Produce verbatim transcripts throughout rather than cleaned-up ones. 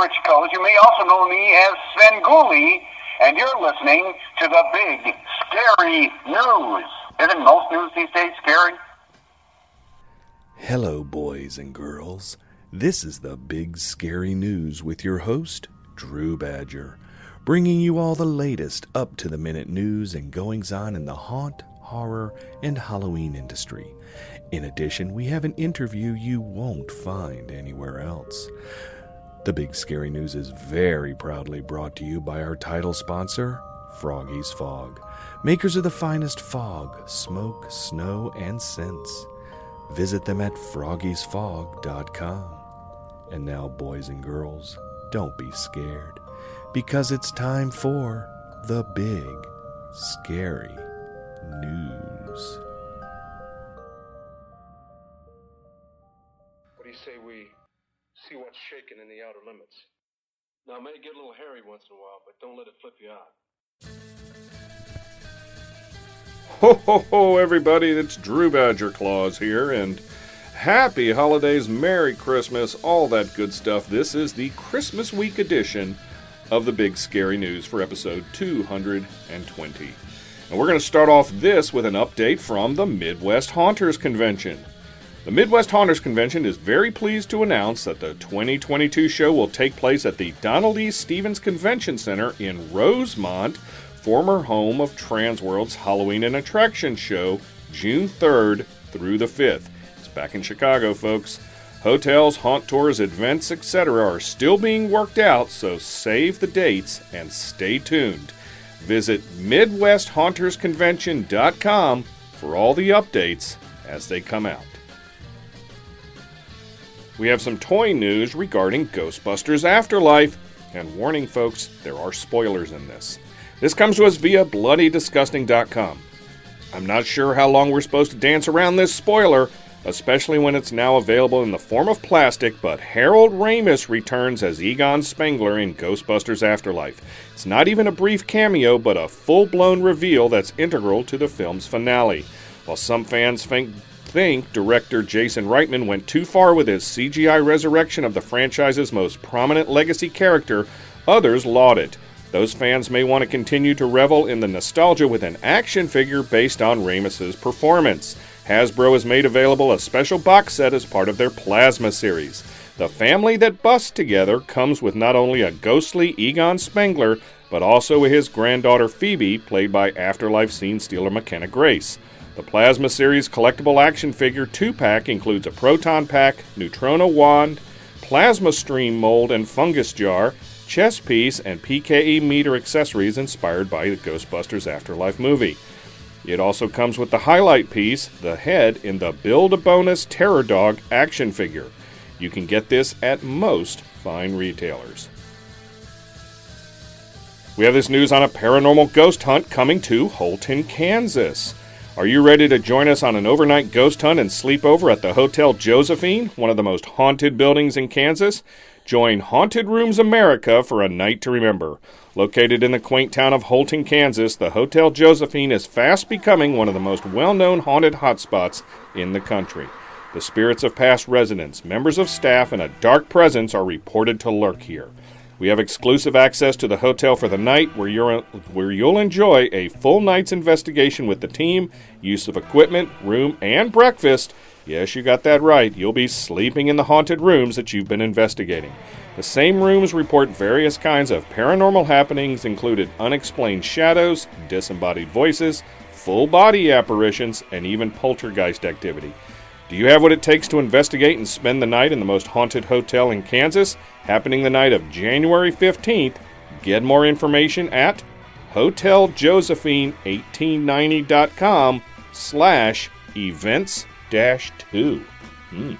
Rich Coles. You may also know me as Svengoolie, and you're listening to the Big Scary News. Isn't most news these days scary? Hello, boys and girls. This is the Big Scary News with your host, Drew Badger, bringing you all the latest up-to-the-minute news and goings-on in the haunt, horror, and Halloween industry. In addition, we have an interview you won't find anywhere else. The Big Scary News is very proudly brought to you by our title sponsor, Froggy's Fog, makers of the finest fog, smoke, snow, and scents. Visit them at froggies fog dot com. And now, boys and girls, don't be scared, because it's time for the Big Scary News. What do you say we see what's shaking in the outer limits? Now, it may get a little hairy once in a while, but don't let it flip you out. Ho, ho, ho, everybody, it's Drew Badger Claus here, and happy holidays, Merry Christmas, all that good stuff. This is the Christmas week edition of the Big Scary News for episode two hundred twenty. And we're going to start off this with an update from the Midwest Haunters Convention. The Midwest Haunters Convention is very pleased to announce that the twenty twenty-two show will take place at the Donald E. Stevens Convention Center in Rosemont, former home of Transworld's Halloween and Attraction Show, June third through the fifth. It's back in Chicago, folks. Hotels, haunt tours, events, et cetera are still being worked out, so save the dates and stay tuned. Visit midwest haunters convention dot com for all the updates as they come out. We have some toy news regarding Ghostbusters Afterlife, and warning folks, there are spoilers in this. This comes to us via bloody disgusting dot com. I'm not sure how long we're supposed to dance around this spoiler, especially when it's now available in the form of plastic, but Harold Ramis returns as Egon Spengler in Ghostbusters Afterlife. It's not even a brief cameo, but a full-blown reveal that's integral to the film's finale. While some fans think, think director Jason Reitman went too far with his C G I resurrection of the franchise's most prominent legacy character, others laud it. Those fans may want to continue to revel in the nostalgia with an action figure based on Ramis' performance. Hasbro has made available a special box set as part of their Plasma series. The family that busts together comes with not only a ghostly Egon Spengler, but also his granddaughter Phoebe, played by Afterlife scene stealer McKenna Grace. The Plasma series collectible action figure two-pack includes a proton pack, neutrino wand, plasma stream mold and fungus jar, chess piece, and P K E meter accessories inspired by the Ghostbusters Afterlife movie. It also comes with the highlight piece, the head, in the Build-A-Bonus Terror Dog action figure. You can get this at most fine retailers. We have this news on a paranormal ghost hunt coming to Holton, Kansas. Are you ready to join us on an overnight ghost hunt and sleep over at the Hotel Josephine, one of the most haunted buildings in Kansas? Join Haunted Rooms America for a night to remember. Located in the quaint town of Holton, Kansas, the Hotel Josephine is fast becoming one of the most well-known haunted hotspots in the country. The spirits of past residents, members of staff, and a dark presence are reported to lurk here. We have exclusive access to the hotel for the night, where you're, where you'll enjoy a full night's investigation with the team, use of equipment, room, and breakfast. Yes, you got that right. You'll be sleeping in the haunted rooms that you've been investigating. The same rooms report various kinds of paranormal happenings, including unexplained shadows, disembodied voices, full-body apparitions, and even poltergeist activity. Do you have what it takes to investigate and spend the night in the most haunted hotel in Kansas, happening the night of January fifteenth? Get more information at hotel josephine eighteen ninety dot com slash events dash two. Hmm.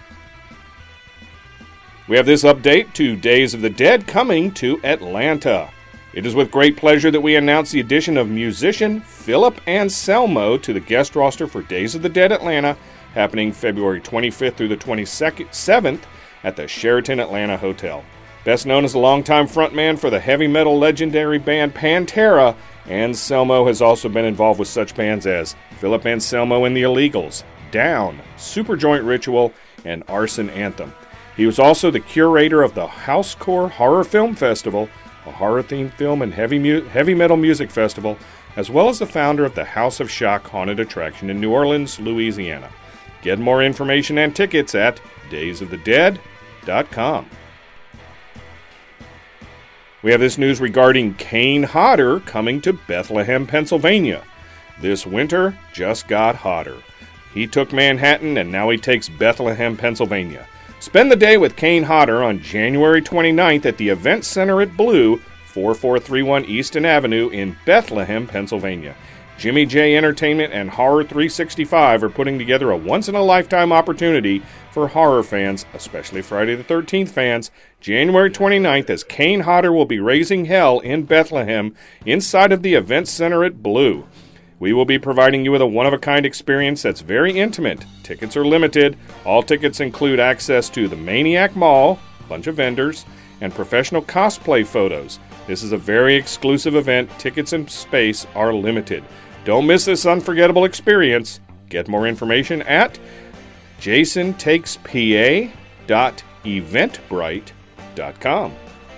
We have this update to Days of the Dead coming to Atlanta. It is with great pleasure that we announce the addition of musician Philip Anselmo to the guest roster for Days of the Dead Atlanta, happening February twenty-fifth through the twenty-seventh at the Sheraton Atlanta Hotel. Best known as a longtime frontman for the heavy metal legendary band Pantera, Anselmo has also been involved with such bands as Philip Anselmo and the Illegals, Down, Superjoint Ritual, and Arson Anthem. He was also the curator of the Housecore Horror Film Festival, a horror-themed film and heavy, mu- heavy metal music festival, as well as the founder of the House of Shock haunted attraction in New Orleans, Louisiana. Get more information and tickets at days of the dead dot com. We have this news regarding Kane Hodder coming to Bethlehem, Pennsylvania. This winter just got hotter. He took Manhattan and now he takes Bethlehem, Pennsylvania. Spend the day with Kane Hodder on January twenty-ninth at the Event Center at Blue, forty-four thirty-one Easton Avenue in Bethlehem, Pennsylvania. Jimmy J Entertainment and Horror three sixty-five are putting together a once-in-a-lifetime opportunity for horror fans, especially Friday the thirteenth fans, January twenty-ninth, as Kane Hodder will be raising hell in Bethlehem inside of the Event Center at Blue. We will be providing you with a one-of-a-kind experience that's very intimate. Tickets are limited. All tickets include access to the Maniac Mall, a bunch of vendors, and professional cosplay photos. This is a very exclusive event. Tickets and space are limited. Don't miss this unforgettable experience. Get more information at jason takes p a dot eventbrite dot com.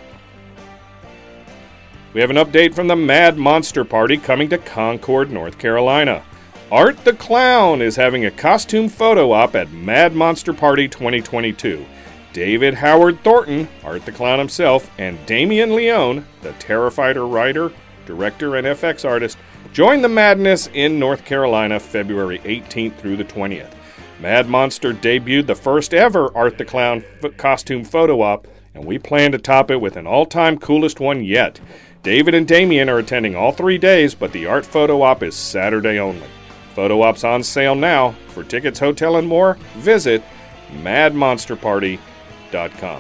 We have an update from the Mad Monster Party coming to Concord, North Carolina. Art the Clown is having a costume photo op at Mad Monster Party twenty twenty-two. David Howard Thornton, Art the Clown himself, and Damian Leone, the Terrifier writer, director, and F X artist, join the madness in North Carolina February eighteenth through the twentieth. Mad Monster debuted the first ever Art the Clown f- costume photo op, and we plan to top it with an all-time coolest one yet. David and Damian are attending all three days, but the art photo op is Saturday only. Photo op's on sale now. For tickets, hotel, and more, visit mad monster party dot com.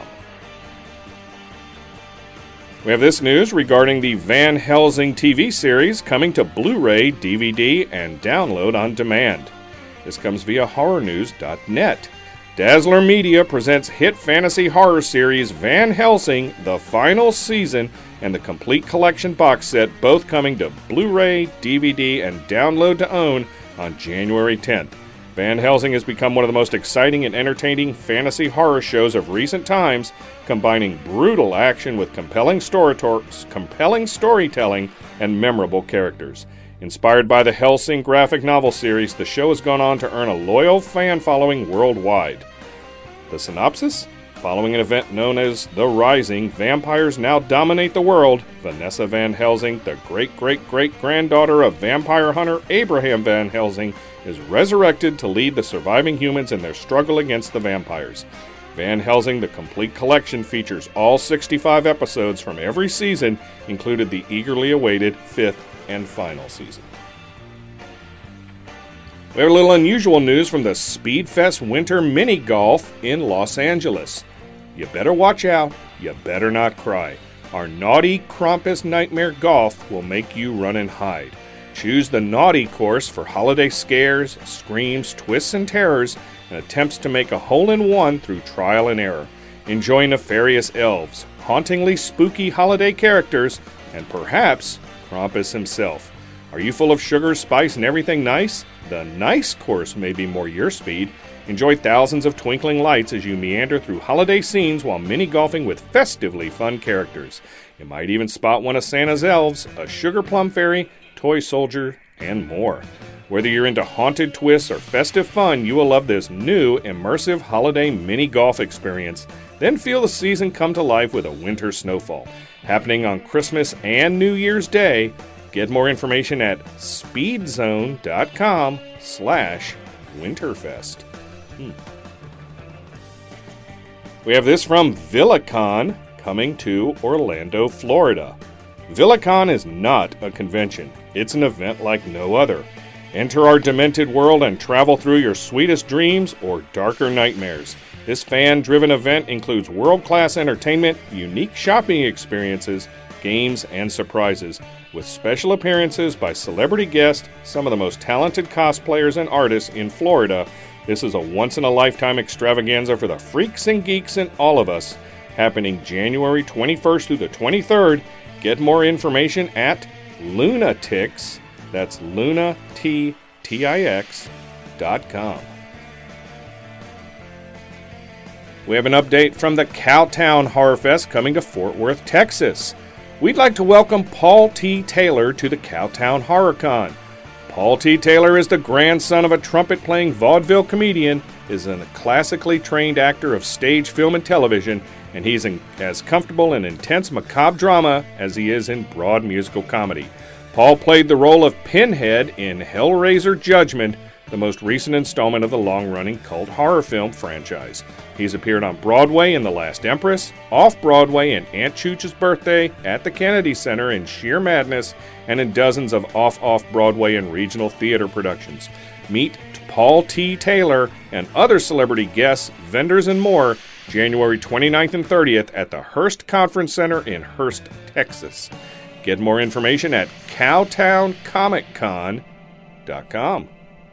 We have this news regarding the Van Helsing T V series coming to Blu-ray, D V D, and download on demand. This comes via horror news dot net. Dazzler Media presents hit fantasy horror series Van Helsing, the final season, and the complete collection box set, both coming to Blu-ray, D V D, and download to own on January tenth. Van Helsing has become one of the most exciting and entertaining fantasy horror shows of recent times, combining brutal action with compelling, story compelling storytelling and memorable characters. Inspired by the Helsing graphic novel series, the show has gone on to earn a loyal fan following worldwide. The synopsis? Following an event known as The Rising, vampires now dominate the world. Vanessa Van Helsing, the great-great-great-granddaughter of vampire hunter Abraham Van Helsing, is resurrected to lead the surviving humans in their struggle against the vampires. Van Helsing, the complete collection, features all sixty-five episodes from every season, included the eagerly awaited fifth and final season. We have a little unusual news from the Speedfest Winter Mini Golf in Los Angeles. You better watch out. You better not cry. Our Naughty Krampus Nightmare Golf will make you run and hide. Choose the Naughty course for holiday scares, screams, twists, and terrors, and attempts to make a hole-in-one through trial and error. Enjoy nefarious elves, hauntingly spooky holiday characters, and perhaps Krampus himself. Are you full of sugar, spice, and everything nice? The nice course may be more your speed. Enjoy thousands of twinkling lights as you meander through holiday scenes while mini-golfing with festively fun characters. You might even spot one of Santa's elves, a sugar plum fairy, toy soldier, and more. Whether you're into haunted twists or festive fun, you will love this new, immersive holiday mini-golf experience. Then feel the season come to life with a winter snowfall. Happening on Christmas and New Year's Day. Get more information at speedzone.com slash winterfest. Hmm. We have this from VillaCon coming to Orlando, Florida. VillaCon is not a convention. It's an event like no other. Enter our demented world and travel through your sweetest dreams or darker nightmares. This fan-driven event includes world-class entertainment, unique shopping experiences, games, and surprises, with special appearances by celebrity guests, some of the most talented cosplayers and artists in Florida. This is a once-in-a-lifetime extravaganza for the freaks and geeks and all of us, happening January twenty-first through the twenty-third. Get more information at Lunatix, that's Luna T T I X dot com. we have an update from the Cowtown Horror Fest coming to Fort Worth, Texas. We'd like to welcome Paul T. Taylor to the Cowtown HorrorCon. Paul T. Taylor is the grandson of a trumpet-playing vaudeville comedian, is a classically trained actor of stage, film, and television, and he's in, as comfortable in intense macabre drama as he is in broad musical comedy. Paul played the role of Pinhead in Hellraiser Judgment, the most recent installment of the long-running cult horror film franchise. He's appeared on Broadway in The Last Empress, off-Broadway in Aunt Chooch's Birthday, at the Kennedy Center in Sheer Madness, and in dozens of off-off-Broadway and regional theater productions. Meet Paul T. Taylor and other celebrity guests, vendors, and more January twenty-ninth and thirtieth at the Hearst Conference Center in Hearst, Texas. Get more information at cowtown comic con dot com.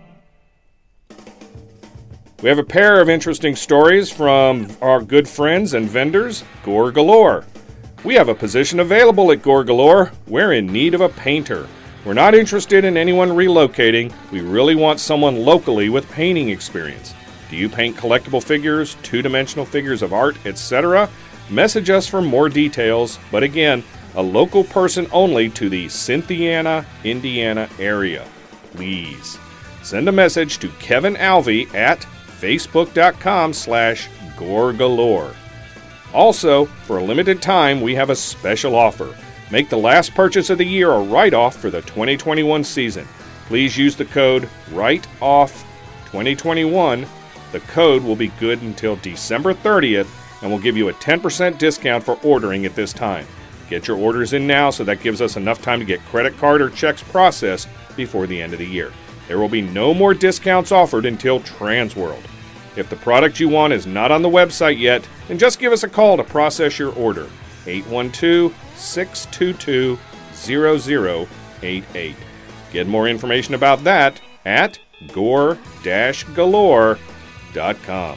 We have a pair of interesting stories from our good friends and vendors, Gore Galore. We have a position available at Gore Galore. We're in need of a painter. We're not interested in anyone relocating. We really want someone locally with painting experience. Do you paint collectible figures, two-dimensional figures of art, et cetera? Message us for more details, but again, a local person only to the Cynthiana, Indiana area. Please. Send a message to Kevin Alvey at facebook.com slash Gore Galore. Also, for a limited time, we have a special offer. Make the last purchase of the year a write-off for the twenty twenty-one season. Please use the code write off twenty twenty-one. The code will be good until December thirtieth and will give you a ten percent discount for ordering at this time. Get your orders in now so that gives us enough time to get credit card or checks processed before the end of the year. There will be no more discounts offered until Transworld. If the product you want is not on the website yet, then just give us a call to process your order. eight one two, six two two, zero zero eight eight. Get more information about that at gore dash galore dot com.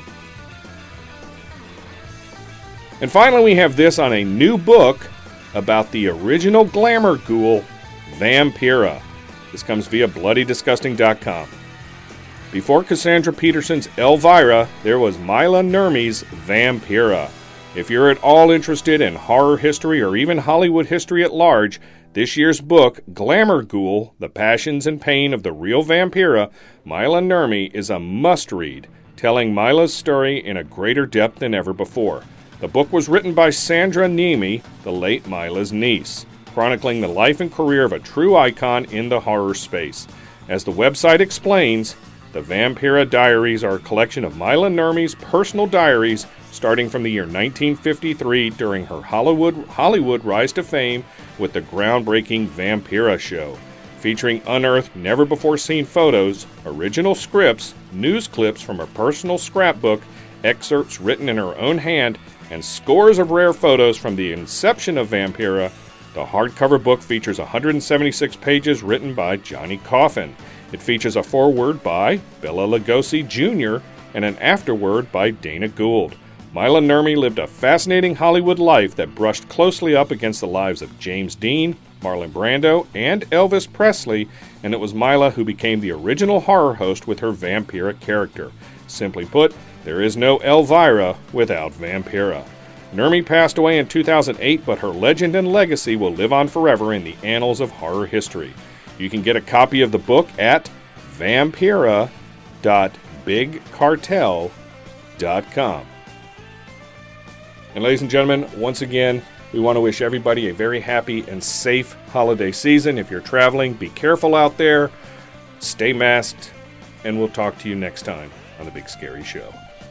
And finally, we have this on a new book about the original glamour ghoul, Vampira. This comes via bloody disgusting dot com. Before Cassandra Peterson's Elvira, there was Mila Nurmi's Vampira. If you're at all interested in horror history or even Hollywood history at large, this year's book, Glamour Ghoul, The Passions and Pain of the Real Vampira, Mila Nurmi, is a must-read, telling Mila's story in a greater depth than ever before. The book was written by Sandra Niemi, the late Mila's niece, chronicling the life and career of a true icon in the horror space. As the website explains, the Vampira Diaries are a collection of Mila Nurmi's personal diaries starting from the year nineteen fifty-three during her Hollywood, Hollywood rise to fame with the groundbreaking Vampira show, featuring unearthed, never-before-seen photos, original scripts, news clips from her personal scrapbook, excerpts written in her own hand, and scores of rare photos from the inception of Vampira. The hardcover book features one hundred seventy-six pages written by Johnny Coffin. It features a foreword by Bela Lugosi Junior and an afterword by Dana Gould. Mila Nurmi lived a fascinating Hollywood life that brushed closely up against the lives of James Dean, Marlon Brando, and Elvis Presley, and it was Mila who became the original horror host with her Vampira character. Simply put, there is no Elvira without Vampira. Nurmi passed away in two thousand eight, but her legend and legacy will live on forever in the annals of horror history. You can get a copy of the book at vampira dot big cartel dot com. And ladies and gentlemen, once again, we want to wish everybody a very happy and safe holiday season. If you're traveling, be careful out there, stay masked, and we'll talk to you next time on The Big Scary Show.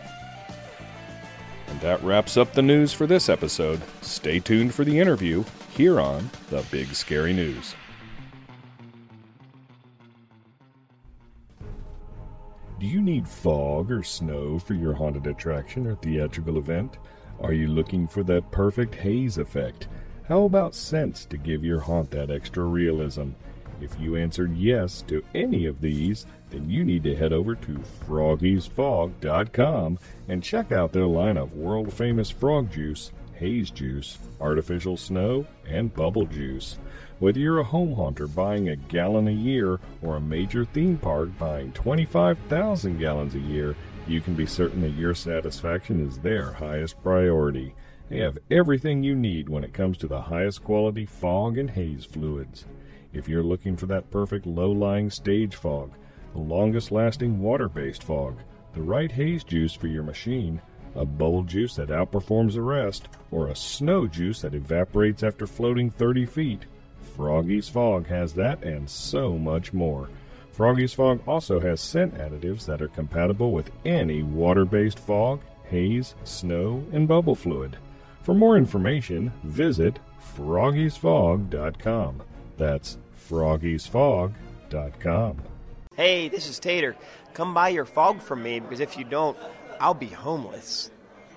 And that wraps up the news for this episode. Stay tuned for the interview here on The Big Scary News. Do you need fog or snow for your haunted attraction or theatrical event? Are you looking for that perfect haze effect? How about scents to give your haunt that extra realism? If you answered yes to any of these, then you need to head over to froggies fog dot com and check out their line of world-famous frog juice, haze juice, artificial snow, and bubble juice. Whether you're a home haunter buying a gallon a year or a major theme park buying twenty-five thousand gallons a year, you can be certain that your satisfaction is their highest priority. They have everything you need when it comes to the highest quality fog and haze fluids. If you're looking for that perfect low-lying stage fog, the longest-lasting water-based fog, the right haze juice for your machine, a bowl juice that outperforms the rest, or a snow juice that evaporates after floating thirty feet, Froggy's Fog has that and so much more. Froggy's Fog also has scent additives that are compatible with any water-based fog, haze, snow, and bubble fluid. For more information, visit froggies fog dot com. That's froggies fog dot com. Hey, this is Tater. Come buy your fog from me, because if you don't, I'll be homeless.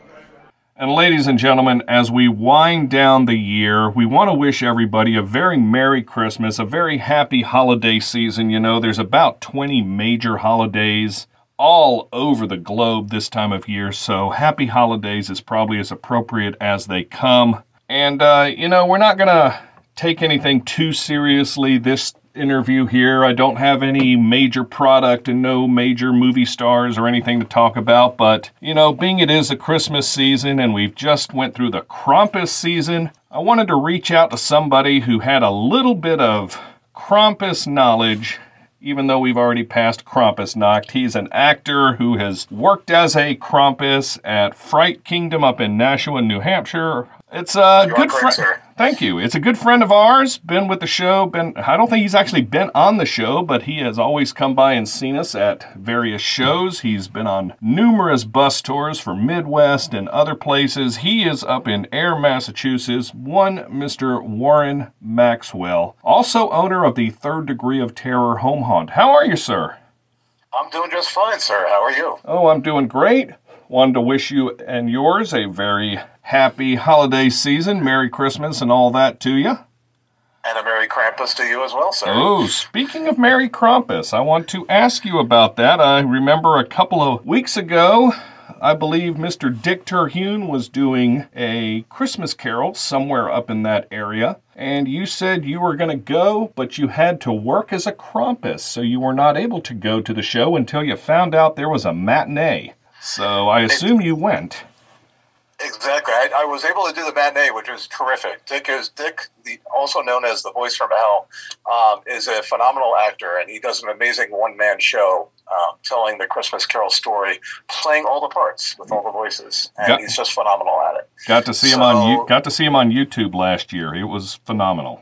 And ladies and gentlemen, as we wind down the year, we want to wish everybody a very Merry Christmas, a very happy holiday season. You know, there's about twenty major holidays all over the globe this time of year, so happy holidays is probably as appropriate as they come. And, uh, you know, we're not going to take anything too seriously this interview here. I don't have any major product and no major movie stars or anything to talk about, but, you know, being it is a Christmas season and we've just went through the Krampus season, I wanted to reach out to somebody who had a little bit of Krampus knowledge. Even though we've already passed Krampusnacht, he's an actor who has worked as a Krampus at Fright Kingdom up in Nashua, New Hampshire. It's a good friend. Thank you. It's a good friend of ours. Been with the show. Been. I don't think he's actually been on the show, but he has always come by and seen us at various shows. He's been on numerous bus tours for Midwest and other places. He is up in Ayer, Massachusetts. One Mister Warren Maxwell, also owner of the Third Degree of Terror Home Haunt. How are you, sir? I'm doing just fine, sir. How are you? Oh, I'm doing great. Wanted to wish you and yours a very happy holiday season, Merry Christmas and all that to you. And a Merry Krampus to you as well, sir. Oh, speaking of Merry Krampus, I want to ask you about that. I remember a couple of weeks ago, I believe Mister Dick Terhune was doing a Christmas carol somewhere up in that area, and you said you were going to go, but you had to work as a Krampus, so you were not able to go to the show until you found out there was a matinee. So I assume you went. Exactly. I, I was able to do the matinee, which was terrific. Dick is Dick, the, also known as the Voice from Hell, um, is a phenomenal actor, and he does an amazing one-man show um, telling the Christmas Carol story, playing all the parts with all the voices, and got, he's just phenomenal at it. Got to see so, him on got to see him on YouTube last year. It was phenomenal.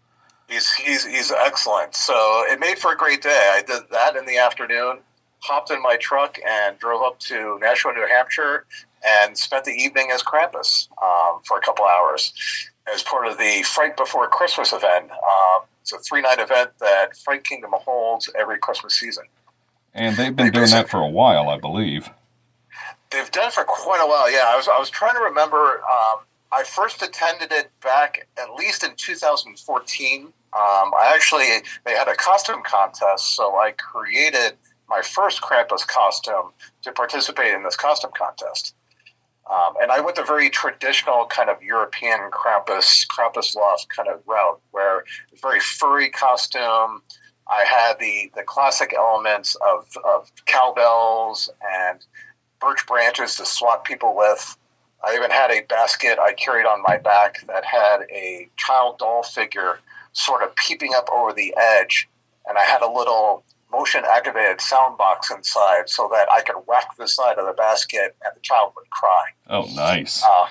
He's he's he's excellent. So it made for a great day. I did that in the afternoon. Hopped in my truck and drove up to Nashua, New Hampshire, and spent the evening as Krampus um, for a couple hours as part of the Fright Before Christmas event. Um, it's a three-night event that Fright Kingdom holds every Christmas season. And they've been they doing that for a while, I believe. They've done it for quite a while, yeah. I was I was trying to remember. Um, I first attended it back at least in two thousand fourteen. Um, I actually, they had a costume contest, so I created my first Krampus costume to participate in this costume contest. Um, and I went the very traditional kind of European Krampus, Krampus loft kind of route, where it's very furry costume. I had the, the classic elements of, of cowbells and birch branches to swat people with. I even had a basket I carried on my back that had a child doll figure sort of peeping up over the edge. And I had a little motion-activated sound box inside so that I could whack the side of the basket and the child would cry. Oh, nice. Uh,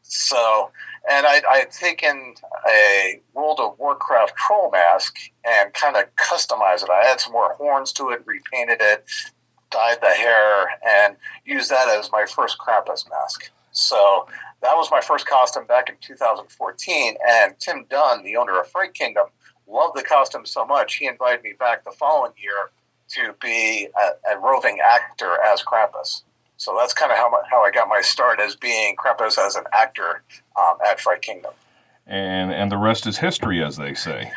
so, and I, I had taken a World of Warcraft troll mask and kind of customized it. I had some more horns to it, repainted it, dyed the hair, and used that as my first Krampus mask. So that was my first costume back in two thousand fourteen, and Tim Dunn, the owner of Fright Kingdom, loved the costume so much, he invited me back the following year to be a, a roving actor as Krampus. So that's kind of how my, how I got my start as being Krampus as an actor um, at Fright Kingdom. And and the rest is history, as they say.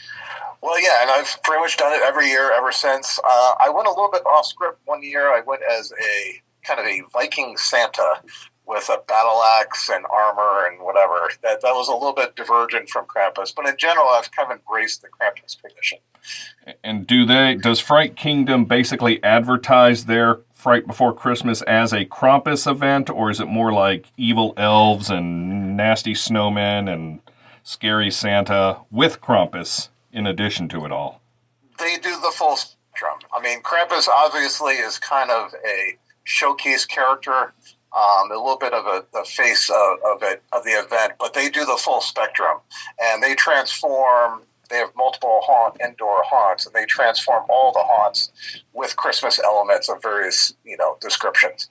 Well, yeah, and I've pretty much done it every year ever since. Uh, I went a little bit off script one year. I went as a kind of a Viking Santa with a battle axe and armor and whatever. That that was a little bit divergent from Krampus, but in general, I've kind of embraced the Krampus tradition. And do they? Does Fright Kingdom basically advertise their Fright Before Christmas as a Krampus event, or is it more like evil elves and nasty snowmen and scary Santa with Krampus in addition to it all? They do the full spectrum. I mean, Krampus obviously is kind of a showcase character, um, a little bit of a the face of, of it of the event, but they do the full spectrum, and they transform. They have multiple haunt indoor haunts, and they transform all the haunts with Christmas elements of various, you know, descriptions.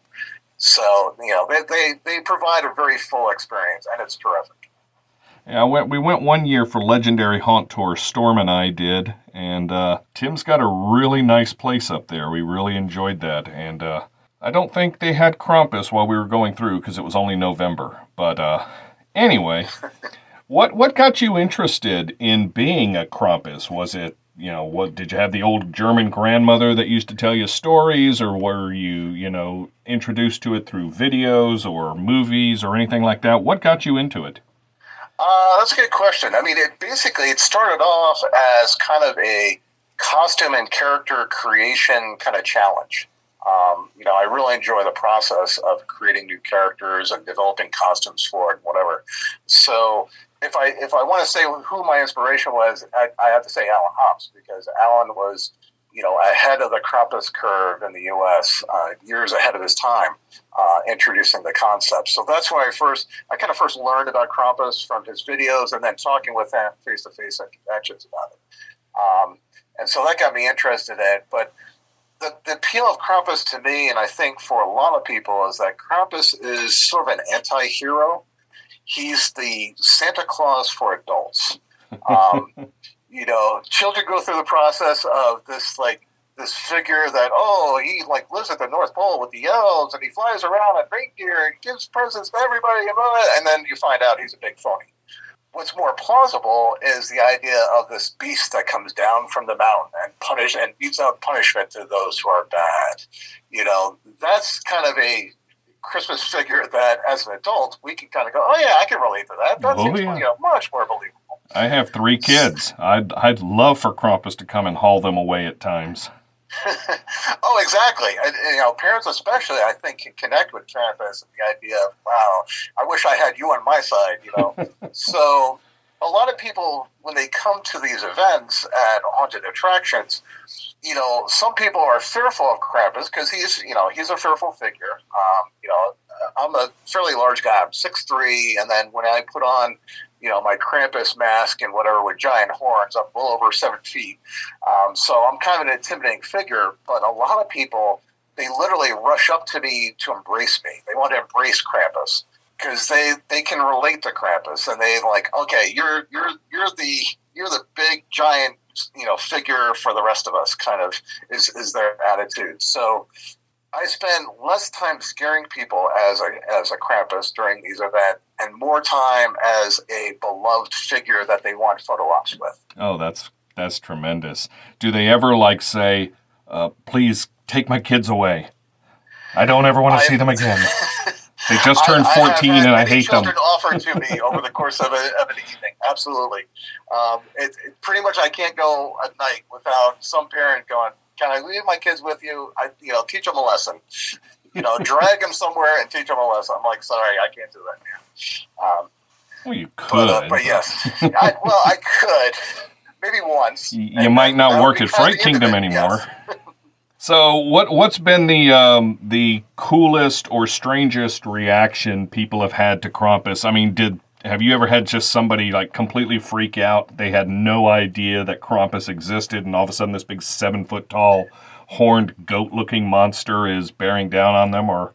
So, you know, they, they, they provide a very full experience, and it's terrific. Yeah, I went, we went one year for Legendary Haunt Tour, Storm and I did, and uh, Tim's got a really nice place up there. We really enjoyed that, and uh, I don't think they had Krampus while we were going through because it was only November. But uh, anyway... What what got you interested in being a Krampus? Was it, you know, what did you have the old German grandmother that used to tell you stories, or were you, you know, introduced to it through videos or movies or anything like that? What got you into it? Uh, that's a good question. I mean, it basically it started off as kind of a costume and character creation kind of challenge. Um, you know, I really enjoy the process of creating new characters and developing costumes for it, whatever. So if I if I want to say who my inspiration was, I, I have to say Alan Hobbs, because Alan was, you know, ahead of the Krampus curve in the U S, uh, years ahead of his time, uh, introducing the concept. So that's why I first, I kind of first learned about Krampus from his videos, and then talking with him face to face at conventions about it. Um, and so that got me interested in it. But The, the appeal of Krampus to me, and I think for a lot of people, is that Krampus is sort of an anti-hero. He's the Santa Claus for adults. Um, you know, children go through the process of this, like, this figure that, oh, he, like, lives at the North Pole with the elves, and he flies around on reindeer and gives presents to everybody, and then you find out he's a big phony. What's more plausible is the idea of this beast that comes down from the mountain and punish and metes out punishment to those who are bad. You know, that's kind of a Christmas figure that, as an adult, we can kind of go, oh yeah, I can relate to that. That oh, seems yeah. you know, much more believable. I have three kids. I'd I'd love for Krampus to come and haul them away at times. Oh, exactly. And, you know, parents especially, I think, can connect with Krampus and the idea of, wow, I wish I had you on my side, you know. So a lot of people, when they come to these events at haunted attractions, you know, some people are fearful of Krampus because he's, you know, he's a fearful figure. Um, you know, I'm a fairly large guy. I'm six three, and then when I put on, you know, my Krampus mask and whatever with giant horns, I'm well over seven feet. Um, so I'm kind of an intimidating figure, but a lot of people, they literally rush up to me to embrace me. They want to embrace Krampus because they, they can relate to Krampus, and they like, okay, you're you're you're the you're the big giant, you know, figure for the rest of us. Kind of is is their attitude. So I spend less time scaring people as a as a Krampus during these events, and more time as a beloved figure that they want photo ops with. Oh, that's that's tremendous. Do they ever like say, uh, "Please take my kids away. I don't ever want to see them again." They just turned I, fourteen, I and I hate them. children offered to me over the course of, a, of an evening. Absolutely. Um, it, it, pretty much, I can't go at night without some parent going, "Can I leave my kids with you? I, you know, teach them a lesson. You know, drag them somewhere and teach them a lesson." I'm like, sorry, I can't do that, man. Um, well, you could. But, uh, but yes, I, well, I could. Maybe once. You, you might not work at Fright Kingdom anymore. Yes. So, what what's been the um, the coolest or strangest reaction people have had to Krampus? I mean, did have you ever had just somebody like completely freak out? They had no idea that Krampus existed, and all of a sudden, this big seven foot tall, horned goat looking monster is bearing down on them. Or,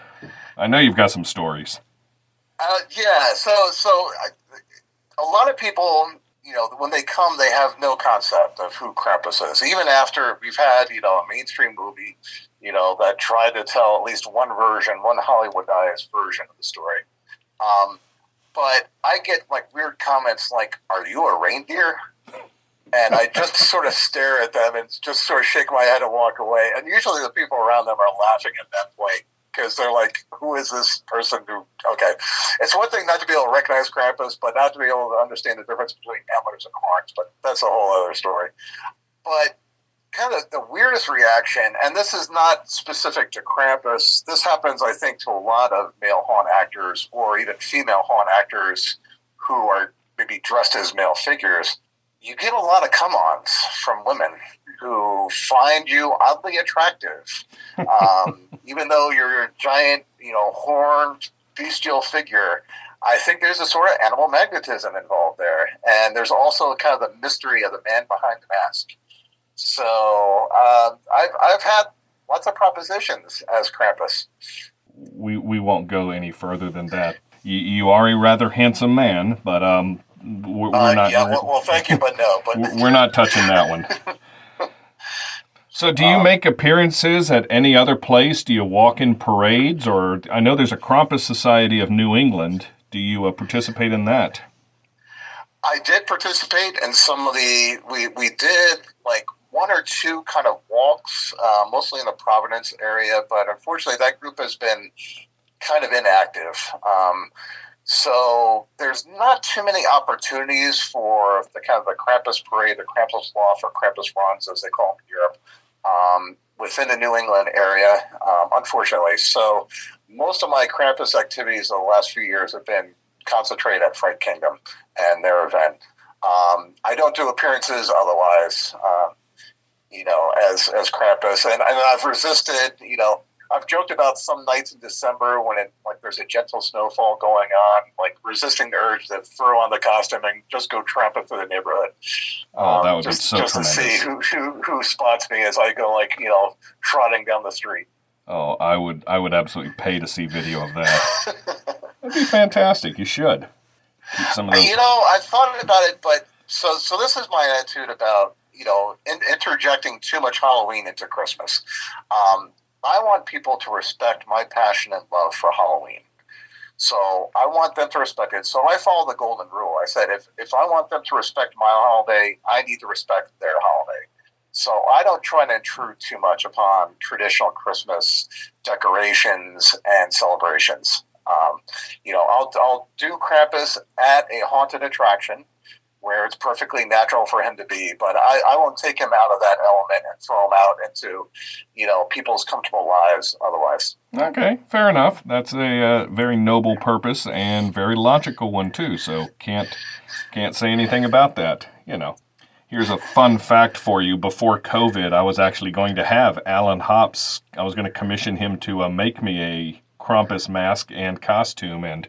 I know you've got some stories. Uh, yeah. So so I, a lot of people, you know, when they come, they have no concept of who Krampus is. Even after we've had, you know, a mainstream movie, you know, that tried to tell at least one version, one Hollywoodized version of the story. Um, but I get, like, weird comments like, "Are you a reindeer?" And I just sort of stare at them and just sort of shake my head and walk away. And usually the people around them are laughing at that point, because they're like, who is this person who, okay. It's one thing not to be able to recognize Krampus, but not to be able to understand the difference between antlers and horns, but that's a whole other story. But kind of the weirdest reaction, and this is not specific to Krampus. This happens, I think, to a lot of male haunt actors or even female haunt actors who are maybe dressed as male figures. You get a lot of come-ons from women who find you oddly attractive. Um, even though you're a giant, you know, horned, bestial figure, I think there's a sort of animal magnetism involved there. And there's also kind of the mystery of the man behind the mask. So uh, I've, I've had lots of propositions as Krampus. We we won't go any further than that. You, you are a rather handsome man, but um, we're, we're uh, not. Yeah, well, well, thank you, but no. But we're not touching that one. So do you um, make appearances at any other place? Do you walk in parades? Or I know there's a Krampus Society of New England. Do you uh, participate in that? I did participate in some of the, we, we did like one or two kind of walks, uh, mostly in the Providence area, but unfortunately that group has been kind of inactive. Um, so there's not too many opportunities for the kind of the Krampus parade, the Krampus Loft, or Krampus runs, as they call them in Europe, um, within the New England area, um, unfortunately. So most of my Krampus activities in the last few years have been concentrated at Fright Kingdom and their event. Um, I don't do appearances otherwise, uh, you know, as as Krampus. And, and I've resisted, you know, I've joked about some nights in December when it like there's a gentle snowfall going on, like resisting the urge to throw on the costume and just go tramping through the neighborhood. Oh, that would um, just, be so just tremendous. Just to see who, who, who spots me as I go, like, you know, trotting down the street. Oh, I would I would absolutely pay to see video of that. That'd be fantastic. You should. Keep some of those. You know, I've thought about it, but so so this is my attitude about, you know, in, interjecting too much Halloween into Christmas. Um, I want people to respect my passion and love for Halloween. So I want them to respect it. So I follow the golden rule. I said, if, if I want them to respect my holiday, I need to respect their holiday. So I don't try to intrude too much upon traditional Christmas decorations and celebrations. Um, you know, I'll, I'll do Krampus at a haunted attraction where it's perfectly natural for him to be, but I, I won't take him out of that element and throw him out into, you know, people's comfortable lives otherwise. Okay, fair enough. That's a uh, very noble purpose and very logical one too, so can't can't say anything about that, you know. Here's a fun fact for you. Before COVID, I was actually going to have Alan Hops, I was going to commission him to uh, make me a Krampus mask and costume, and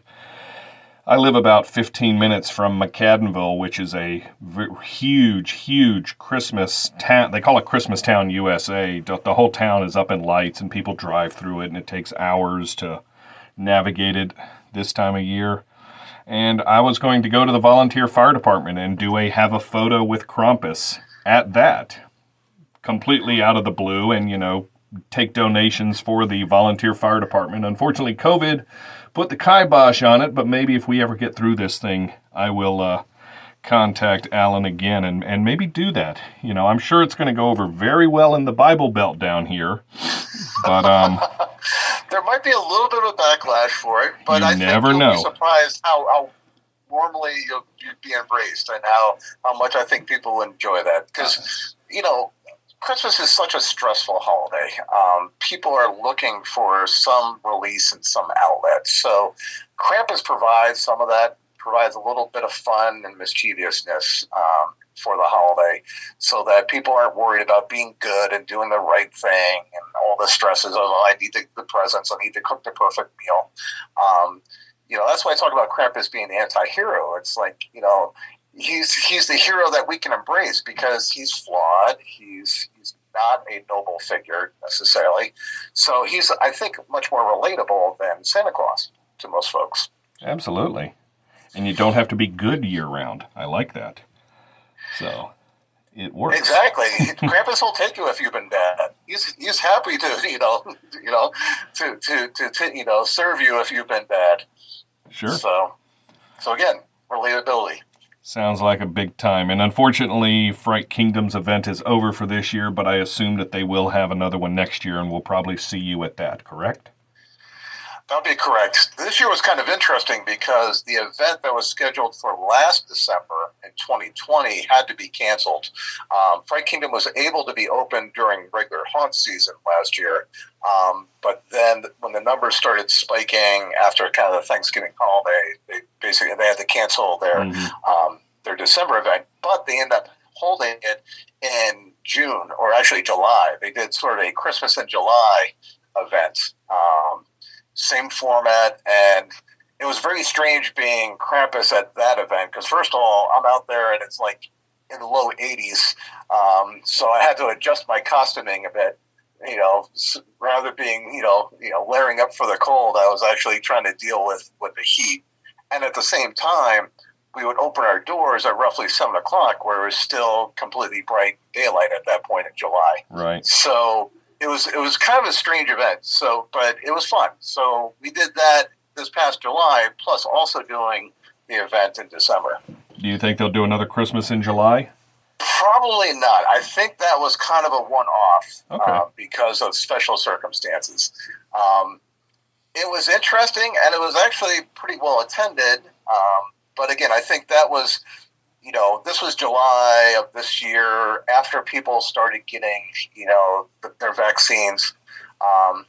I live about fifteen minutes from McAdenville, which is a v- huge, huge Christmas town. They call it Christmas Town, U S A. The whole town is up in lights, and people drive through it, and it takes hours to navigate it this time of year. And I was going to go to the volunteer fire department and do a have a photo with Krampus at that, completely out of the blue, and, you know, take donations for the volunteer fire department. Unfortunately, COVID put the kibosh on it, but maybe if we ever get through this thing, I will uh, contact Alan again and, and maybe do that. You know, I'm sure it's going to go over very well in the Bible Belt down here, but um, there might be a little bit of a backlash for it, but I think you'll know. be surprised how, how warmly you'll, you'll be embraced and how, how much I think people will enjoy that. Because, you know, Christmas is such a stressful holiday. Um, people are looking for some release in some outlet. So Krampus provides some of that, provides a little bit of fun and mischievousness um, for the holiday so that people aren't worried about being good and doing the right thing and all the stresses of, oh, I need the, the presents, I need to cook the perfect meal. Um, you know, that's why I talk about Krampus being the anti-hero. It's like, you know, He's he's the hero that we can embrace because he's flawed. He's he's not a noble figure necessarily. So he's, I think, much more relatable than Santa Claus to most folks. Absolutely. And you don't have to be good year-round. I like that. So it works. Exactly. Krampus will take you if you've been bad. He's he's happy to, you know, you know, to, to, to, to you know, serve you if you've been bad. Sure. So, so again, relatability. Sounds like a big time. And unfortunately, Fright Kingdom's event is over for this year, but I assume that they will have another one next year, and we'll probably see you at that, correct? That'll be correct. This year was kind of interesting because the event that was scheduled for last December in twenty twenty had to be canceled. Um, Fright Kingdom was able to be open during regular haunt season last year, um, but then when the numbers started spiking after kind of the Thanksgiving holiday, they basically they had to cancel their mm-hmm. um, their December event. But they ended up holding it in June, or actually July. They did sort of a Christmas in July event, um, same format, and it was very strange being Krampus at that event because, first of all, I'm out there and it's like in the low eighties, um, so I had to adjust my costuming a bit. You know, rather being you know you know layering up for the cold, I was actually trying to deal with with the heat, and at the same time, we would open our doors at roughly seven o'clock, where it was still completely bright daylight at that point in July. Right. So it was it was kind of a strange event. So, but it was fun. So we did that this past July, plus also doing the event in December. Do you think they'll do another Christmas in July? Probably not. I think that was kind of a one-off okay. uh, because of special circumstances. Um, it was interesting, and it was actually pretty well attended. Um, but again, I think that was, you know, this was July of this year after people started getting, you know, their vaccines. Um,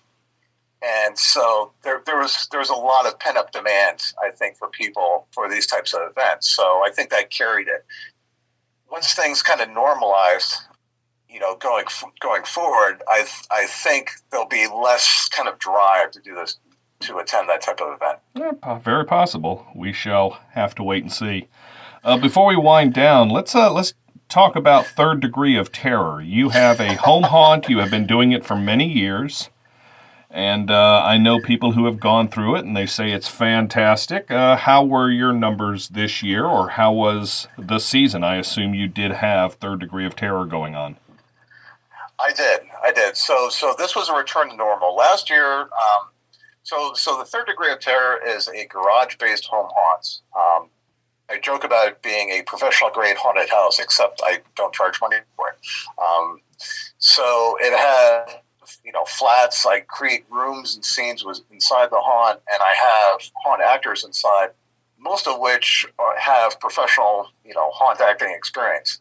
And so there, there was there was a lot of pent up demand, I think, for people for these types of events. So I think that carried it. Once things kind of normalized, you know, going going forward, I I think there'll be less kind of drive to do this to attend that type of event. Yeah, very possible. We shall have to wait and see. Uh, before we wind down, let's uh, let's talk about Third Degree of Terror. You have a home haunt. You have been doing it for many years. And uh, I know people who have gone through it, and they say it's fantastic. Uh, how were your numbers this year, or how was the season? I assume you did have Third Degree of Terror going on. I did. I did. So so this was a return to normal. Last year, um, so so the Third Degree of Terror is a garage-based home haunt. Um, I joke about it being a professional-grade haunted house, except I don't charge money for it. Um, so it had... you know, flats. I create rooms and scenes was inside the haunt, and I have haunt actors inside, most of which are, have professional, you know, haunt acting experience.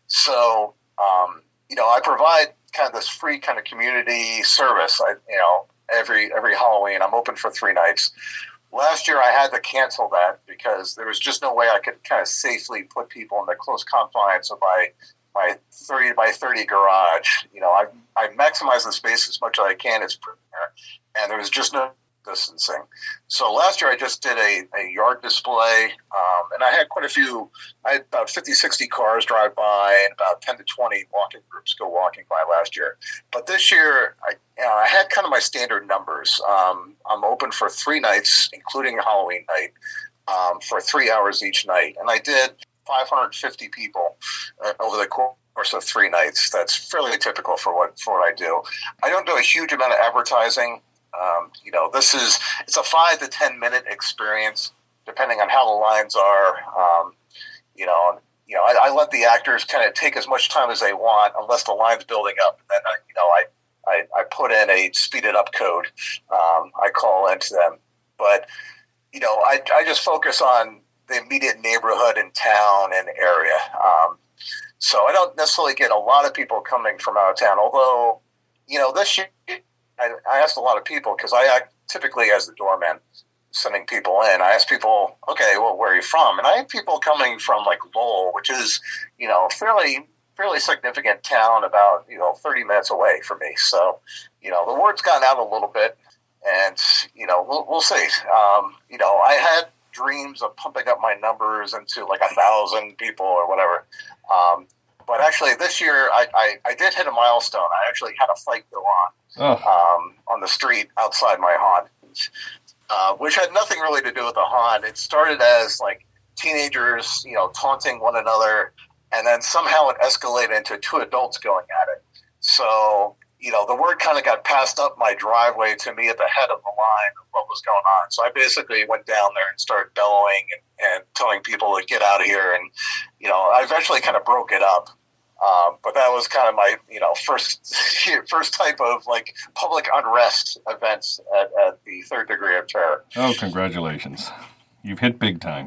So, um, you know, I provide kind of this free kind of community service. I, you know, every every Halloween, I'm open for three nights. Last year, I had to cancel that because there was just no way I could kind of safely put people in the close confines of my my thirty by thirty garage. You know, I I maximize the space as much as I can. It's and there was just no distancing. So last year I just did a, a yard display, um, and I had quite a few. I had about fifty, sixty cars drive by, and about ten to twenty walking groups go walking by last year. But this year, I you know, I had kind of my standard numbers. Um, I'm open for three nights, including Halloween night, um, for three hours each night, and I did five hundred fifty people uh, over the course of three nights. That's fairly typical for what for what I do. I don't do a huge amount of advertising. Um, you know, this is it's a five to ten minute experience, depending on how the lines are. Um, you know, you know, I, I let the actors kind of take as much time as they want, unless the line's building up. And then, I, you know, I, I I put in a speeded up code. Um, I call into them, but you know, I I just focus on the immediate neighborhood and town and area. Um, so I don't necessarily get a lot of people coming from out of town, although, you know, this year I, I asked a lot of people because I act typically as the doorman sending people in. I asked people, okay, well, where are you from? And I have people coming from like Lowell, which is, you know, fairly, fairly significant town about, you know, thirty minutes away from me. So, you know, the word's gotten out a little bit and, you know, we'll, we'll see. Um, you know, I had dreams of pumping up my numbers into like a thousand people or whatever. Um, but actually this year I, I, I did hit a milestone. I actually had a fight go on oh. um, on the street outside my haunt, uh, which had nothing really to do with the haunt. It started as like teenagers, you know, taunting one another, and then somehow it escalated into two adults going at it. So, you know, the word kind of got passed up my driveway to me at the head of the line of what was going on. So I basically went down there and started bellowing and, and telling people to get out of here. And, you know, I eventually kind of broke it up. Um, but that was kind of my, you know, first first type of like public unrest events at, at the Third Degree of Terror. Oh, congratulations. You've hit big time.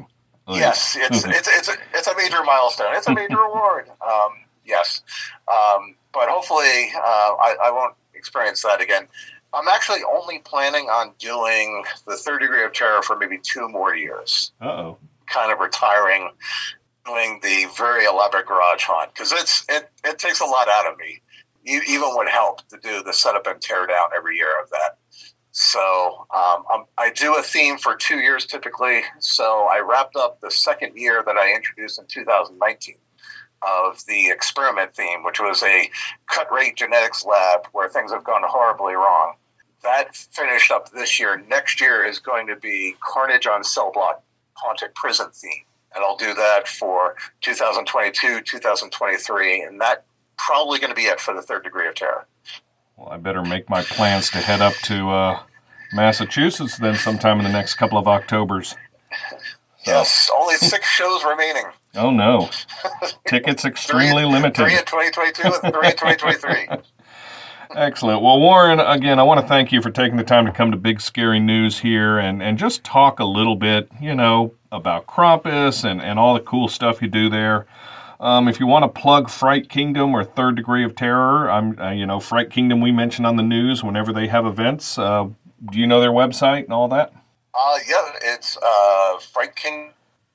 Yes, it's it's it's a, it's a major milestone. It's a major award. Um, yes, um, but hopefully uh, I, I won't experience that again. I'm actually only planning on doing the Third Degree of Terror for maybe two more years. Uh-oh. Kind of retiring, doing the very elaborate garage haunt, because it's it, it takes a lot out of me. You even would help to do the setup and tear down every year of that. So um, I'm, I do a theme for two years typically. So I wrapped up the second year that I introduced in two thousand nineteen of the experiment theme, which was a cut rate genetics lab where things have gone horribly wrong. That finished up this year. Next year is going to be Carnage on Cell Block Haunted Prison theme. And I'll do that for two thousand twenty-two, two thousand twenty-three, and that probably going to be it for the Third Degree of Terror. Well, I better make my plans to head up to uh, Massachusetts then sometime in the next couple of Octobers. So. Yes, only six shows remaining. Oh, no. Tickets extremely three, limited. Three in twenty twenty-two and three in twenty twenty-three. Excellent. Well, Warren, again, I want to thank you for taking the time to come to Big Scary News here and, and just talk a little bit, you know, about Krampus and, and all the cool stuff you do there. Um, if you want to plug Fright Kingdom or Third Degree of Terror, I'm, uh, you know, Fright Kingdom we mention on the news whenever they have events. Uh, do you know their website and all that? Uh, yeah, it's uh, Fright Kingdom.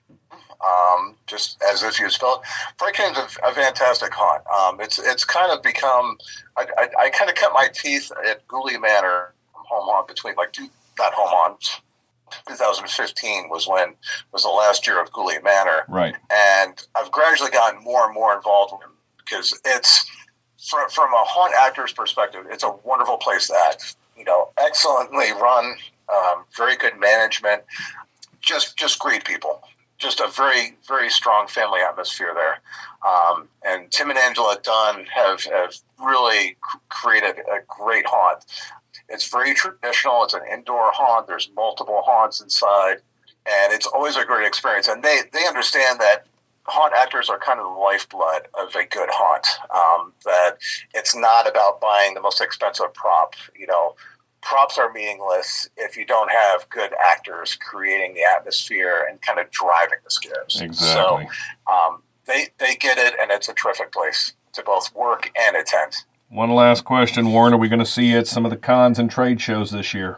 Um, just as if you spell it. Fright Kingdom's a, a fantastic haunt. Um, it's it's kind of become. I, I, I kind of cut my teeth at Ghoulie Manor home haunt between like two, not home haunt. twenty fifteen was when was the last year of Ghoulie Manor, right? And I've gradually gotten more and more involved with them because it's from from a haunt actor's perspective, it's a wonderful place to act. You know, excellently run, um, very good management, just just great people. Just a very, very strong family atmosphere there. Um, and Tim and Angela Dunn have, have really created a great haunt. It's very traditional. It's an indoor haunt. There's multiple haunts inside. And it's always a great experience. And they, they understand that haunt actors are kind of the lifeblood of a good haunt. Um, that it's not about buying the most expensive prop, you know. Props are meaningless if you don't have good actors creating the atmosphere and kind of driving the scares. Exactly. So um, they they get it, and it's a terrific place to both work and attend. One last question, Warren. Are we going to see you at some of the cons and trade shows this year?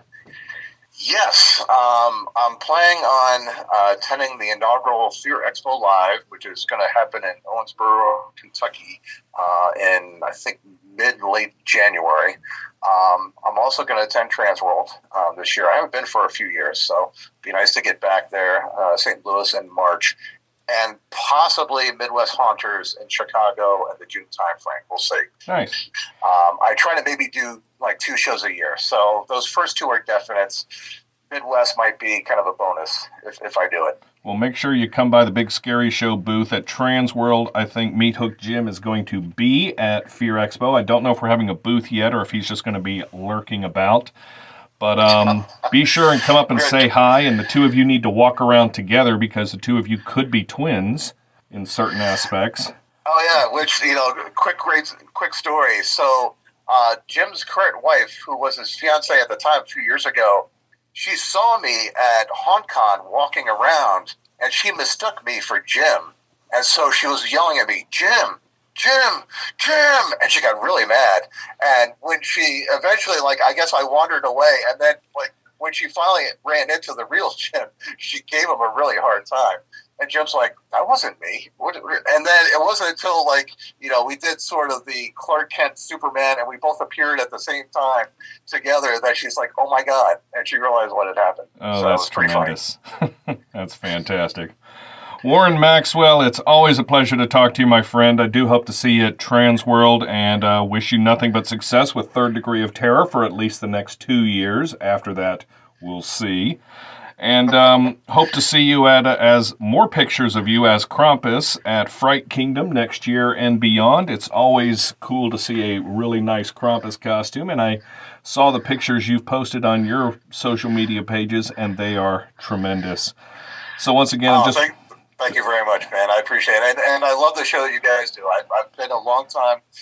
Yes. Um, I'm planning on uh, attending the inaugural Fear Expo Live, which is going to happen in Owensboro, Kentucky, uh, in, I think, mid-late January. Um, I'm also going to attend Transworld um, this year. I haven't been for a few years, so it'd be nice to get back there, uh, Saint Louis in March, and possibly Midwest Haunters in Chicago at the June timeframe. We'll see. Nice. Um, I try to maybe do like two shows a year, so those first two are definites. Midwest might be kind of a bonus if, if I do it. Well, make sure you come by the Big Scary Show booth at Transworld. I think Meat Hook Jim is going to be at Fear Expo. I don't know if we're having a booth yet or if he's just going to be lurking about. But um, be sure and come up and say hi, and the two of you need to walk around together because the two of you could be twins in certain aspects. Oh, yeah, which, you know, quick great, quick story. So uh, Jim's current wife, who was his fiancée at the time a few years ago, she saw me at HauntCon walking around, and she mistook me for Jim. And so she was yelling at me, Jim, Jim, Jim. And she got really mad. And when she eventually, like, I guess I wandered away. And then, like, when she finally ran into the real Jim, she gave him a really hard time. And Jim's like, that wasn't me. What? And then it wasn't until, like, you know, we did sort of the Clark Kent Superman, and we both appeared at the same time together that she's like, oh, my God. And she realized what had happened. Oh, so that's tremendous. That's fantastic. Warren Maxwell, it's always a pleasure to talk to you, my friend. I do hope to see you at Transworld and uh, wish you nothing but success with Third Degree of Terror for at least the next two years. After that, we'll see. And um, hope to see you at uh, as more pictures of you as Krampus at Fright Kingdom next year and beyond. It's always cool to see a really nice Krampus costume, and I saw the pictures you've posted on your social media pages, and they are tremendous. So once again, oh, just thank, thank you very much, man. I appreciate it, and, and I love the show that you guys do. I, I've been a long time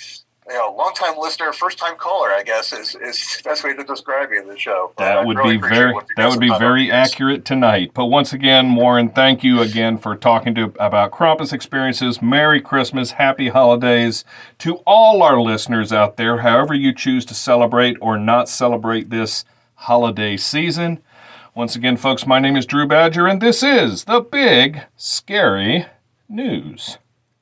you know, long-time listener, first-time caller, I guess, is, is the best way to describe you in the show. That uh, would really be very that would be very accurate tonight. But once again, Warren, thank you again for talking to about Krampus experiences. Merry Christmas, Happy Holidays to all our listeners out there, however you choose to celebrate or not celebrate this holiday season. Once again, folks, my name is Drew Badger, and this is the Big Scary News.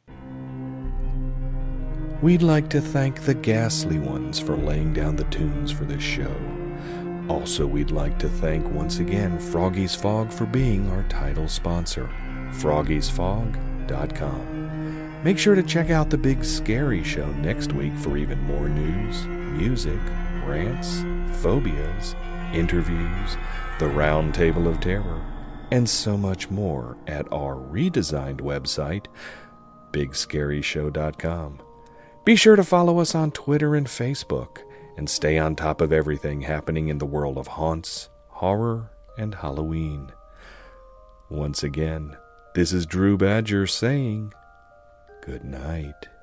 We'd like to thank the Ghastly Ones for laying down the tunes for this show. Also, we'd like to thank once again Froggy's Fog for being our title sponsor, froggies fog dot com. Make sure to check out the Big Scary Show next week for even more news, music, rants, phobias, interviews, the Round Table of Terror, and so much more at our redesigned website, big scary show dot com. Be sure to follow us on Twitter and Facebook, and stay on top of everything happening in the world of haunts, horror, and Halloween. Once again, this is Drew Badger saying good night.